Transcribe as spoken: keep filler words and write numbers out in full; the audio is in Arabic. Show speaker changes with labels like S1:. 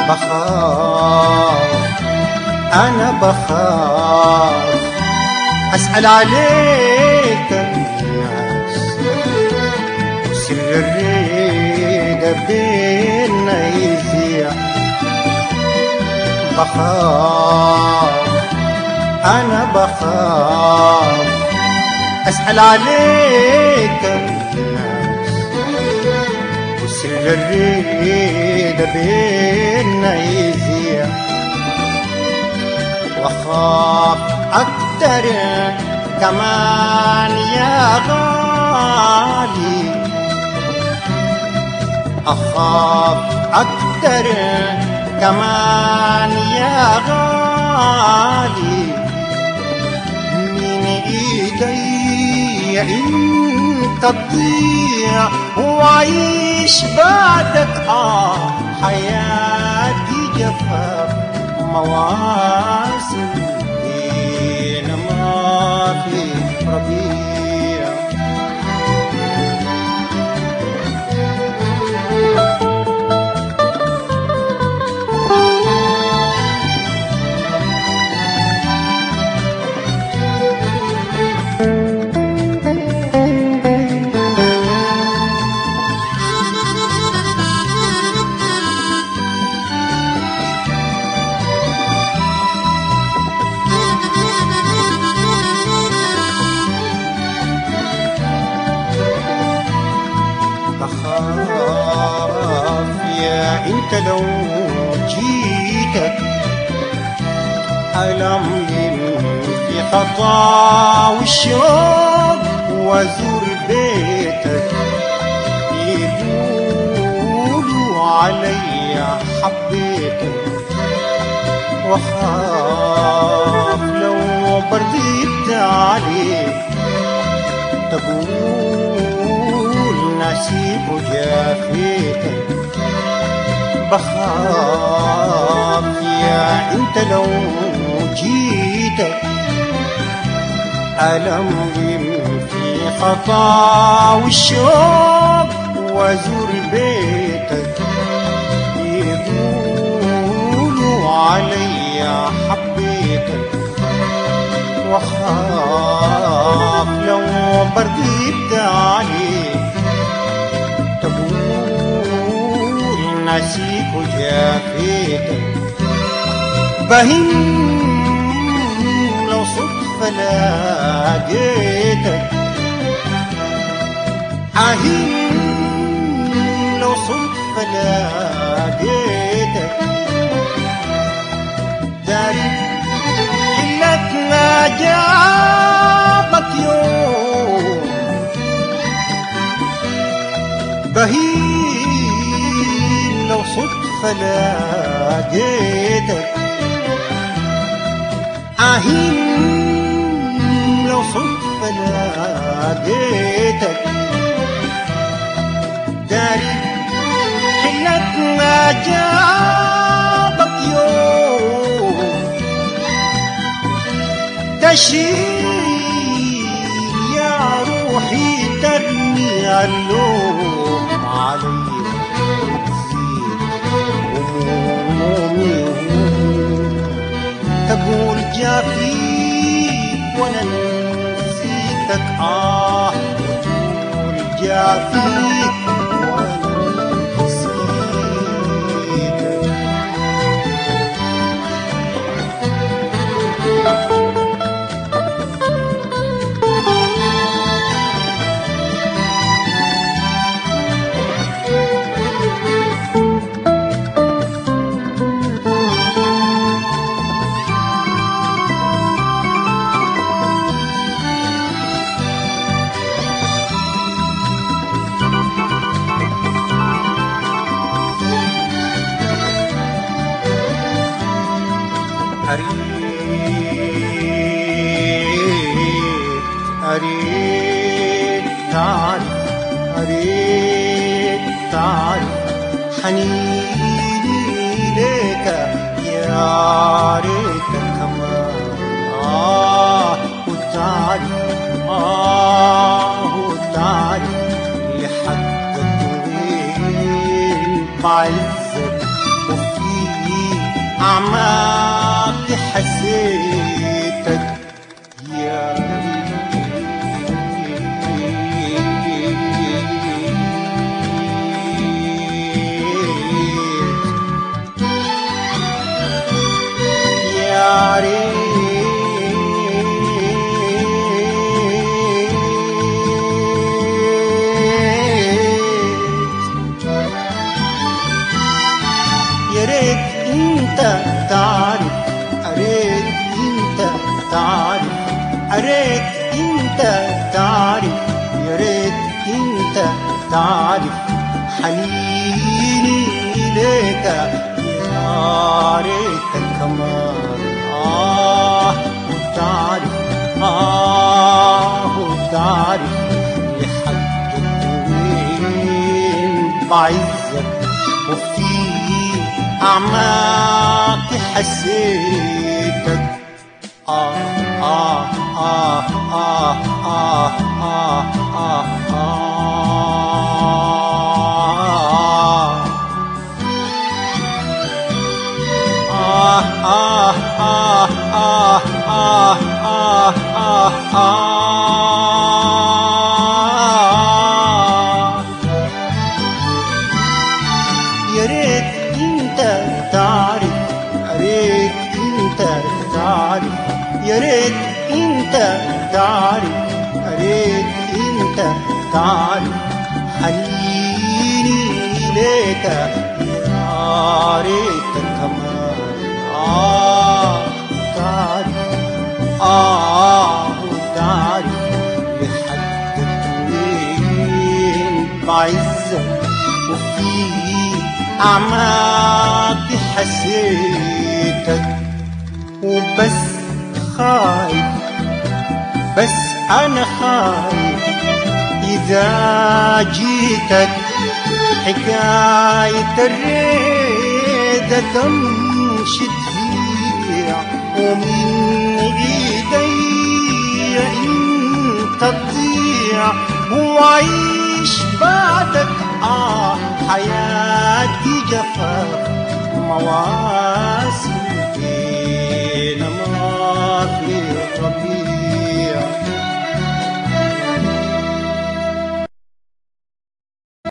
S1: بخاف أنا بخاف أسأل عليك الناس وسر الريدة بينا يذيع. بخاف أنا بخاف أسأل عليك الناس وسر الريدة بينا يذيع. وأخاف أكتر كمان يا غالي، أخاف أكتر كمان يا غالي من إيدي أنت تضيع وعيش بعدك آه حياتي جفاف مواسم بينما في ربيع. بخاف يا انت لو جيتك ألم في خطا والشوق وازور بيتك يقولوا علي حبيتك. وخاف لو برديت عليك تقول نسيب وجافيتك. بخاف يا انت لو جيتك ألم في خطا والشوق وازور بيتك يقولوا علي حبيتك. وخاف لو برديت عليك تقول نسيك وجافيتك. بهم لو صدفة لقيتك أهم لو صدفة لقيتك داري إلك ما جابك يوم. بهيم لو صدفة لقيتك أهيم لو صدفة لقيتك داري إلك ما جابك يوم. تشيل يا روحي ترمي اللوم علي وتزيد همومي هموم. تقول جافيك وانا نسيتك آه وتقول جافيك وانا نسيتك. أريد أريد تعرف أريد تعرف حنيني ليك يا ريت كمان آه وتعرف آه وتعرف لحد طويل بعزك وفي أعماقي حسيتك يا يا ريت انت تعرف، اريد انت تعرف، اريد انت تعرف، يا ريت انت تعرف حنيني ليك يا ريتك كمان. آه وتعرف، آه وتعرف لحد وين بعزك وفي أعماقي حسيتك. آه آه آه آه آه آه آه آه آه آه آه آه آه آه آه يا ريت انت تعرف، اريد انت تعرف، يا ريت انت تعرف، اريد انت تعرف حنيني ليك يا ريتك كمان. آه تعرف، آه تعرف لحد وين بعزك وفي أعماقي حسيتك. وبس خايف، بس أنا خايف إذا جيتك حكاية الريدة تمشي تضيع ومن إيدي أنت تضيع وعيش بعدك. آه حياتي جفاف مواسم